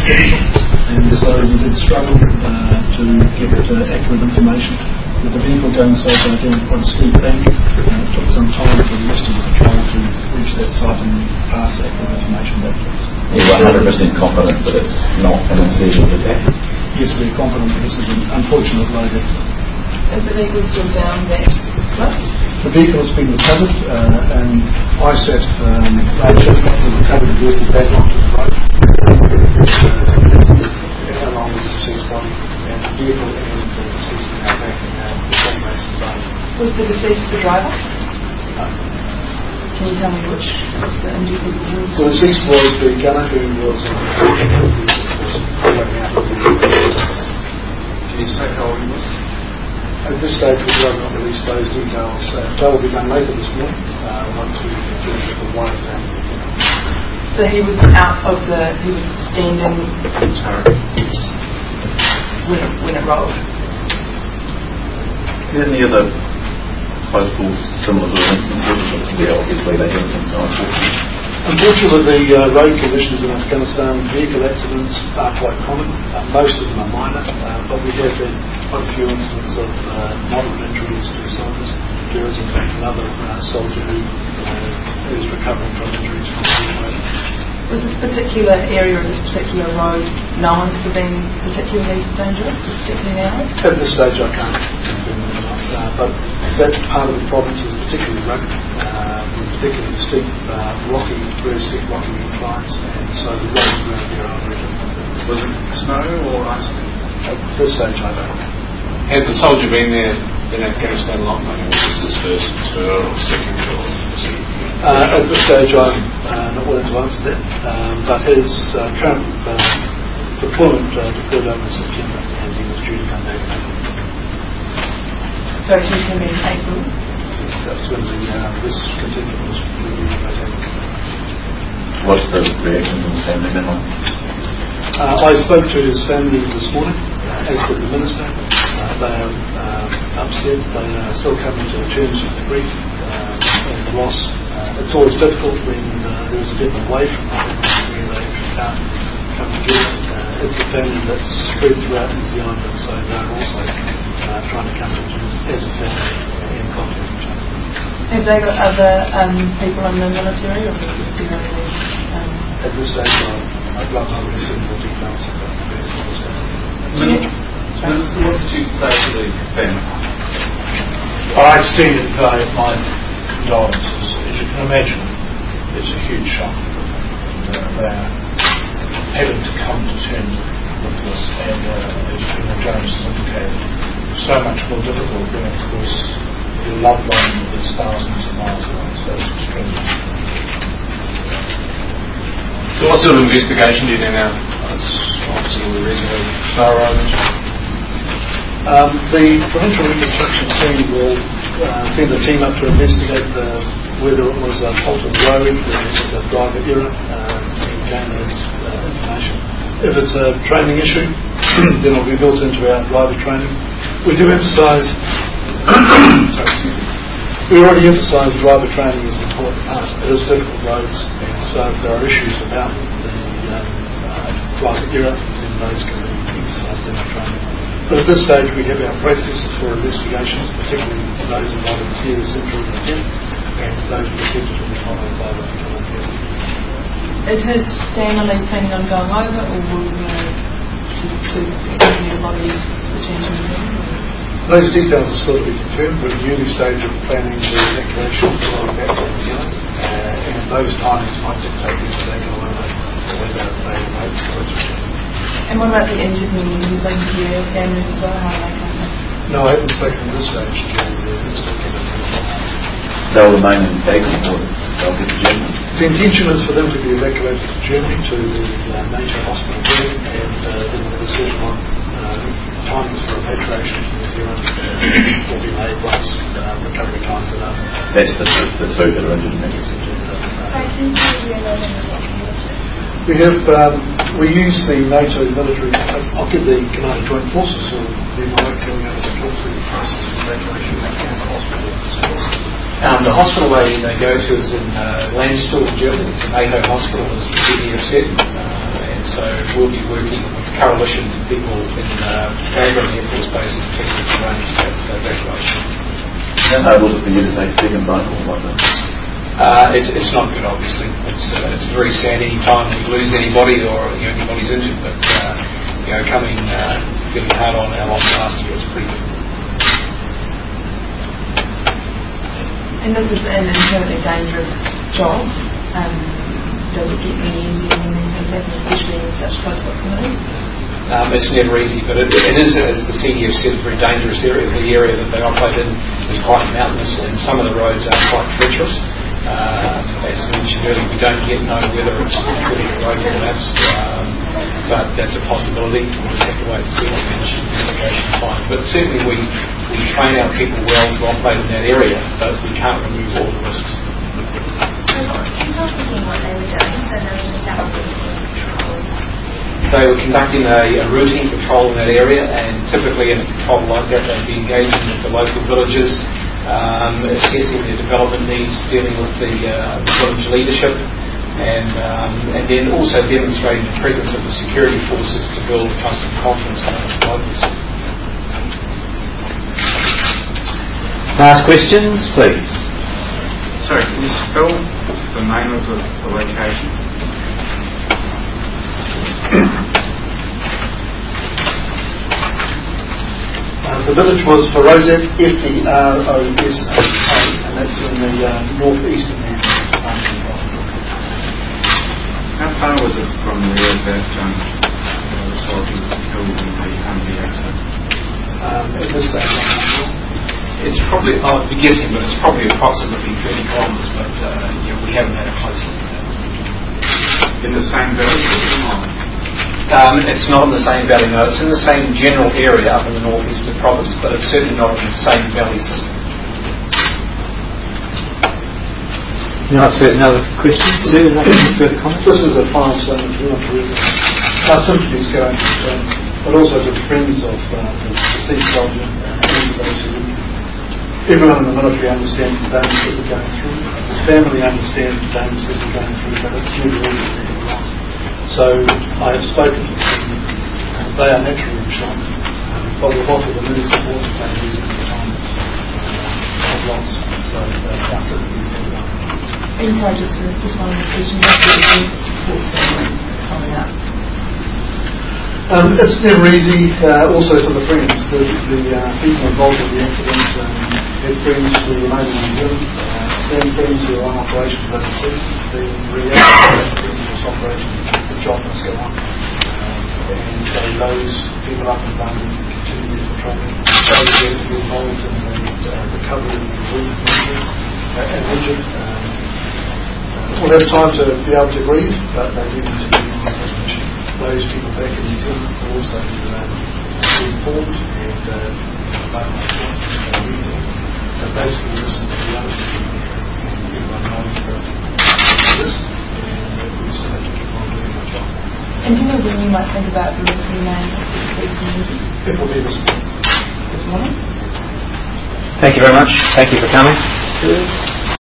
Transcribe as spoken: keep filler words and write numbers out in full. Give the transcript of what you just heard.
and so we did struggle uh, to get uh, accurate information. With the vehicle going so far down quite a steep bank, uh, it took some time for the rest of the patrol to reach that site and pass accurate information back to us. You're one hundred percent confident that it's not an incision attack? Yes, we're confident that this is an unfortunate road accident. Is the vehicle still down there? The vehicle has been recovered, uh, and I sat um, later to recover the vehicle back onto the road. Uh, along with the deceased body, and the vehicle and the deceased were now back in uh, the same race and body. Was the deceased the driver? No. Can you tell me which the injured was? The deceased was the gunner who was on the vehicle who was running out of the vehicle. Can you say how old he was? At this stage, we will not release those details. Uh, that will be done later this morning uh, once we finish the wire exam. So he was out of the, he was standing when it, when it rolled. Any other possible similar instances? Yeah, obviously they haven't been so unfortunate. Unfortunately, uh, road conditions in Afghanistan, vehicle accidents are quite common. Uh, most of them are minor, uh, but we have had quite a few incidents of uh, moderate injuries to soldiers. There is in fact another uh, soldier who uh, is recovering from injuries from the road. Was this particular area of this particular road known for being particularly dangerous, particularly narrow? At this stage I can't confirm that or not, uh, but that part of the province is particularly rugged, uh, with particularly steep, uh, rocky, very steep rocky inclines, and so the roads around here are very difficult. Was it snow or ice? At this stage I don't know. Had the soldier been there in Afghanistan long? I mean, was this his first tour or second tour? Uh, at this stage I'm uh, not willing to answer that, um, but his uh, current uh, deployment uh, occurred over in September, and he was due to come back in April. So he came in April? Yes, that's when the, uh, this contingent was relocated. What's the reaction from his family now? Uh, I spoke to his family this morning, uh, as did the Minister. Uh, they are uh, upset. They are still coming to terms with the grief uh, and the loss. Uh, it's always difficult when uh, there is a death away from home where they can't come together. Uh, it's a family that's spread throughout New Zealand, and so they're also uh, trying to come to terms as a family and contact each other. Have they got other um, people in the military, or is it only? Um, At this stage, I'd, I'd love to release some more details about the best of what's going on. Minister, what did you say to the family? I extended uh, my condolences. As you can imagine, it's a huge shock. And, uh, they're having to come to terms with this, and uh, as General Jones has indicated, so much more difficult than, of course, your loved one is thousands of miles away. So it's extremely. So what sort of investigation do you do now? It's obviously all the reasonably thorough. Um, the Provincial Reconstruction team will uh, send a team up to investigate the, whether it was a fault of the road, whether it was a driver error, uh, and gain those uh, information. If it's a training issue, then it will be built into our driver training. We do emphasise, sorry, excuse me, we already emphasise driver training as an important part. It is difficult roads, and so if there are issues about the um, uh, driver error, then those can be emphasised in our training. But at this stage we have our processes for investigations, particularly those involving serious injury and death, and those procedures will be followed by the Victorian Police. Is his family planning on going over, or will you know, to, to bring the body return to New Zealand? Those details are still to be confirmed. We're in the early stage of planning the evacuation of the body back to New Zealand, uh, and those timings might dictate whether they go over or whether they wait for its return. And what about the injured men? Are you going to hear their families as well? How are they coming? No, I haven't spoken at this stage to the Minister of Cabinet. They'll remain in Dagenham, or they'll get to Germany? The intention is for them to be evacuated to Germany, to the uh, NATO hospital there, and uh, then the decision on uh, timings for repatriation to New Zealand uh, will be made once uh, recovery times are done. That's the, the two that are injured in that incident. We have, um, we use the NATO military, I'll give the Command of Joint Forces who will be my work going over to talk through the process of evacuation back to the hospital. Um, the hospital they, they go to is in uh, Landstuhl in Germany. It's a NATO hospital, as the city have said, uh, and So we'll be working with coalition people in uh, Bagram Air Force Base in particular to arrange that evacuation. Is that able for you to take second bite or like that? Uh, it's, it's not good, obviously. It's uh, it's very sad any time we lose anybody or you know, anybody's injured, but uh, you know, coming uh, getting hard on our loss last year was pretty good. And this is an inherently dangerous job. Um, does it get any easier when these things happen, especially in such close proximity? Um, it's never easy, but it, it is, as the C D F said, a very dangerous area. The area that they operate in is quite mountainous, and some of the roads are quite treacherous. Uh, as mentioned earlier, we don't yet know whether it's really a road collapse, um, but that's a possibility. We'll just have to wait and see what the initial investigation finds. But certainly we, we train our people well to operate in that area, but we can't remove all the risks. So what, can you tell me what they were doing? So they were establishing control. They were conducting a, a routine patrol in that area, and typically in a patrol like that they'd be engaging with the local villages, um, assessing their development needs, dealing with the uh, village leadership, and um, and then also demonstrating the presence of the security forces to build trust and confidence among the locals. Last questions, please. Sorry, can you spell the name of the, the location? Uh, the village was Ferozet, F E R O S A, and that's in the uh, northeastern end of the country. How far was it from there that um, the soldiers killed in the Humvee accident? Um, at this stage, It's probably, I'll be guessing, but it's probably approximately thirty kilometres, but uh, yeah, we haven't had a close look at that. In the same village or not? Um, it's not in the same valley, no. It's in the same general area up in the northeast of the province, but it's certainly not in the same valley system. No, another question? Sir, any further comments? this is a final statement we want to read. Our sympathies go out to them, but also to the friends of uh, the deceased soldier and those who everyone in the military understands the damage that we're going through. The family understands the damage that we're going through, but it's never easy to be lost. So I have spoken to them. They are naturally in shock, um, but we've offered them any support that they need at the time uh, of loss. So uh, our sympathies are done. Inside, just, uh, just one more question. What do you think coming up? Um, it's never easy, uh, also for the friends. The, the uh, people involved in the accident um, had friends who remain in New Zealand, uh, and friends who are on operations overseas. The reality of those operations, the job must go on. Um, and so those people up in London continue for training. Those who are involved in the uh, recovery of the wounded uh, and injured um, uh, will have time to be able to grieve, but they do need to be on that mission. Those people back in New Zealand will also uh, be informed and uh, so basically this is the reality and everyone knows that this and that we still have to keep on doing our job. And do you know when you might think about releasing the name of the police community? It will be this morning. This morning? Thank you very much. Thank you for coming. Sirs.